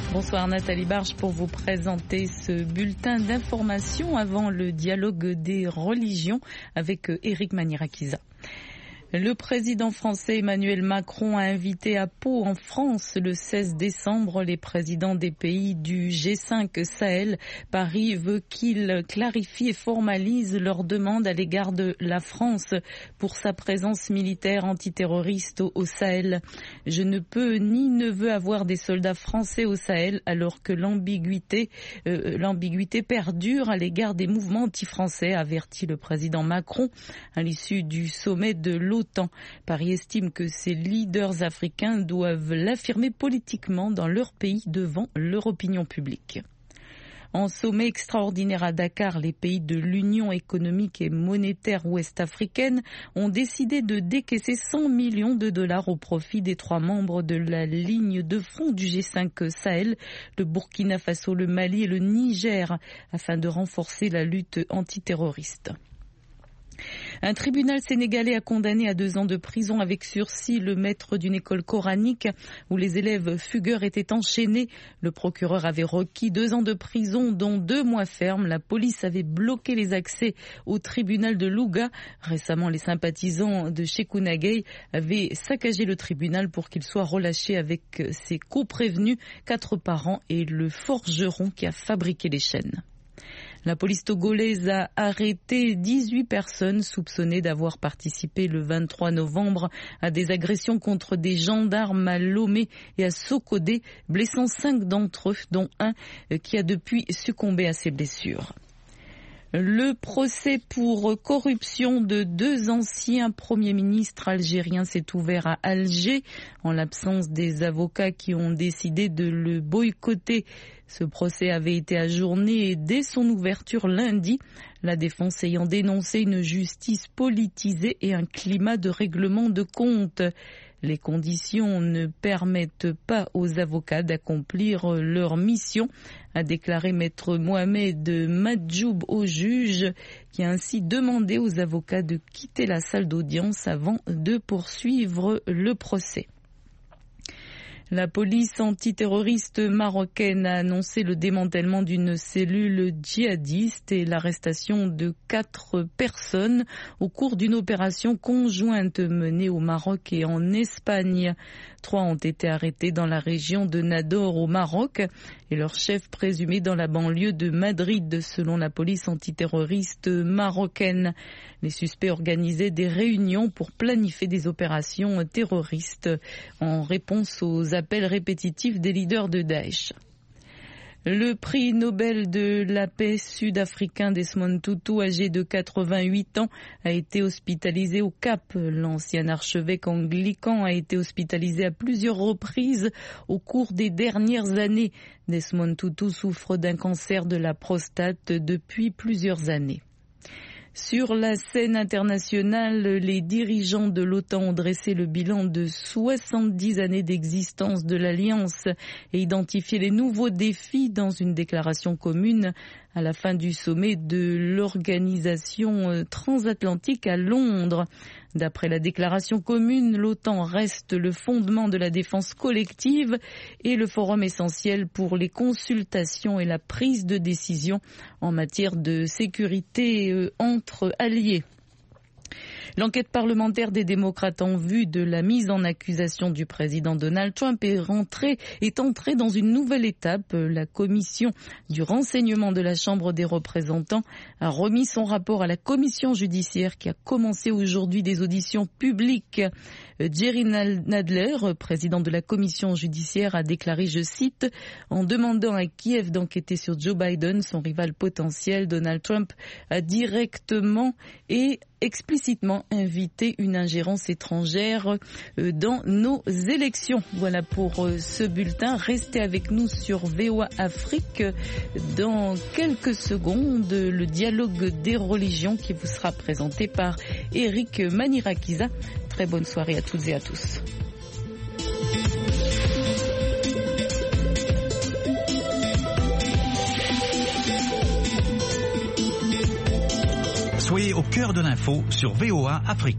Bonsoir Nathalie Barge pour vous présenter ce bulletin d'information avant le dialogue des religions avec Éric Manirakisa. Le président français Emmanuel Macron a invité à Pau en France le 16 décembre les présidents des pays du G5 Sahel. Paris veut qu'ils clarifient et formalisent leurs demandes à l'égard de la France pour sa présence militaire antiterroriste au Sahel. Je ne peux ni ne veux avoir des soldats français au Sahel alors que l'ambiguïté perdure à l'égard des mouvements anti-français, avertit le président Macron à l'issue du sommet de l'OTAN. Paris estime que ces leaders africains doivent l'affirmer politiquement dans leur pays devant leur opinion publique. En sommet extraordinaire à Dakar, les pays de l'Union économique et monétaire ouest-africaine ont décidé de décaisser 100 millions de dollars au profit des 3 membres de la ligne de front du G5 Sahel, le Burkina Faso, le Mali et le Niger, afin de renforcer la lutte antiterroriste. Un tribunal sénégalais a condamné à 2 ans de prison avec sursis le maître d'une école coranique où les élèves fugueurs étaient enchaînés. Le procureur avait requis 2 ans de prison, dont 2 mois fermes. La police avait bloqué les accès au tribunal de Louga. Récemment, les sympathisants de Cheikhouna Gaye avaient saccagé le tribunal pour qu'il soit relâché avec ses co-prévenus, 4 parents et le forgeron qui a fabriqué les chaînes. La police togolaise a arrêté 18 personnes soupçonnées d'avoir participé le 23 novembre à des agressions contre des gendarmes à Lomé et à Sokodé, blessant 5 d'entre eux, dont un qui a depuis succombé à ses blessures. Le procès pour corruption de 2 anciens premiers ministres algériens s'est ouvert à Alger en l'absence des avocats qui ont décidé de le boycotter. Ce procès avait été ajourné dès son ouverture lundi, la défense ayant dénoncé une justice politisée et un climat de règlement de comptes. Les conditions ne permettent pas aux avocats d'accomplir leur mission, a déclaré maître Mohamed Madjoub au juge, qui a ainsi demandé aux avocats de quitter la salle d'audience avant de poursuivre le procès. La police antiterroriste marocaine a annoncé le démantèlement d'une cellule djihadiste et l'arrestation de 4 personnes au cours d'une opération conjointe menée au Maroc et en Espagne. 3 ont été arrêtés dans la région de Nador au Maroc et leur chef présumé dans la banlieue de Madrid, selon la police antiterroriste marocaine. Les suspects organisaient des réunions pour planifier des opérations terroristes en réponse aux appels répétitifs des leaders de Daesh. Le prix Nobel de la paix sud-africain Desmond Tutu, âgé de 88 ans, a été hospitalisé au Cap. L'ancien archevêque anglican a été hospitalisé à plusieurs reprises au cours des dernières années. Desmond Tutu souffre d'un cancer de la prostate depuis plusieurs années. Sur la scène internationale, les dirigeants de l'OTAN ont dressé le bilan de 70 années d'existence de l'Alliance et identifié les nouveaux défis dans une déclaration commune à la fin du sommet de l'organisation transatlantique à Londres. D'après la déclaration commune, l'OTAN reste le fondement de la défense collective et le forum essentiel pour les consultations et la prise de décision en matière de sécurité entre alliés. L'enquête parlementaire des démocrates en vue de la mise en accusation du président Donald Trump est entrée dans une nouvelle étape. La commission du renseignement de la Chambre des représentants a remis son rapport à la commission judiciaire qui a commencé aujourd'hui des auditions publiques. Jerry Nadler, président de la commission judiciaire, a déclaré, je cite, « En demandant à Kiev d'enquêter sur Joe Biden, son rival potentiel, Donald Trump a directement et explicitement invité une ingérence étrangère dans nos élections. » Voilà pour ce bulletin. Restez avec nous sur VOA Afrique. Dans quelques secondes, le dialogue des religions qui vous sera présenté par Éric Manirakisa. Très bonne soirée à toutes et à tous. Soyez au cœur de l'info sur VOA Afrique.